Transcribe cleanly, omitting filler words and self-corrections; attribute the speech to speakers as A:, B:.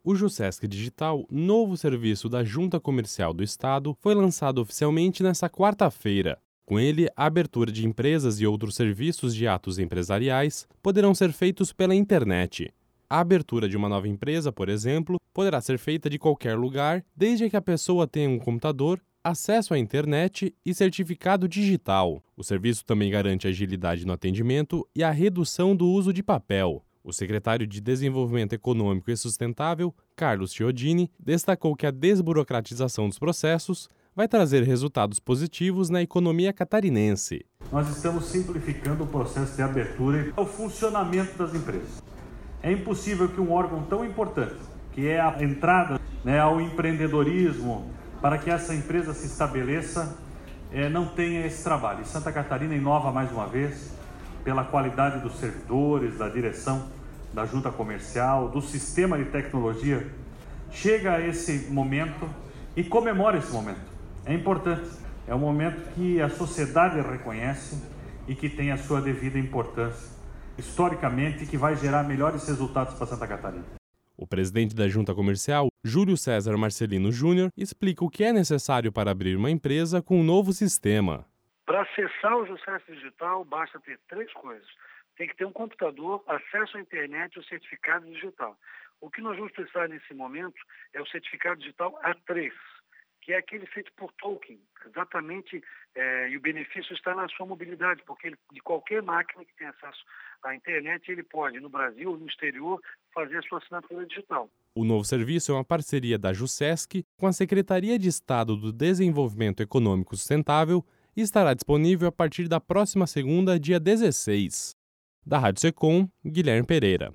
A: O Jusesc Digital, novo serviço da Junta Comercial do Estado, foi lançado oficialmente nesta quarta-feira. Com ele, a abertura de empresas e outros serviços de atos empresariais poderão ser feitos pela internet. A abertura de uma nova empresa, por exemplo, poderá ser feita de qualquer lugar, desde que a pessoa tenha um computador, acesso à internet e certificado digital. O serviço também garante agilidade no atendimento e a redução do uso de papel. O secretário de Desenvolvimento Econômico e Sustentável, Carlos Chiodini, destacou que a desburocratização dos processos vai trazer resultados positivos na economia catarinense.
B: Nós estamos simplificando o processo de abertura e o funcionamento das empresas. É impossível que um órgão tão importante, que é a entrada ao empreendedorismo, para que essa empresa se estabeleça, não tenha esse trabalho. E Santa Catarina inova mais uma vez, pela qualidade dos servidores, da direção, da junta comercial, do sistema de tecnologia. Chega a esse momento e comemora esse momento. É importante, é um momento que a sociedade reconhece e que tem a sua devida importância, historicamente, que vai gerar melhores resultados para Santa Catarina.
A: O presidente da Junta Comercial, Júlio César Marcelino Júnior, explica o que é necessário para abrir uma empresa com um novo sistema.
C: Para acessar o Jusesc Digital, basta ter 3 coisas. Tem que ter um computador, acesso à internet e o certificado digital. O que nós vamos precisar nesse momento é o certificado digital A3, que é aquele feito por token, exatamente, e o benefício está na sua mobilidade, porque de qualquer máquina que tenha acesso à internet, ele pode, no Brasil ou no exterior, fazer a sua assinatura digital.
A: O novo serviço é uma parceria da Jusesc com a Secretaria de Estado do Desenvolvimento Econômico Sustentável e estará disponível a partir da próxima segunda, dia 16. Da Rádio Secom, Guilherme Pereira.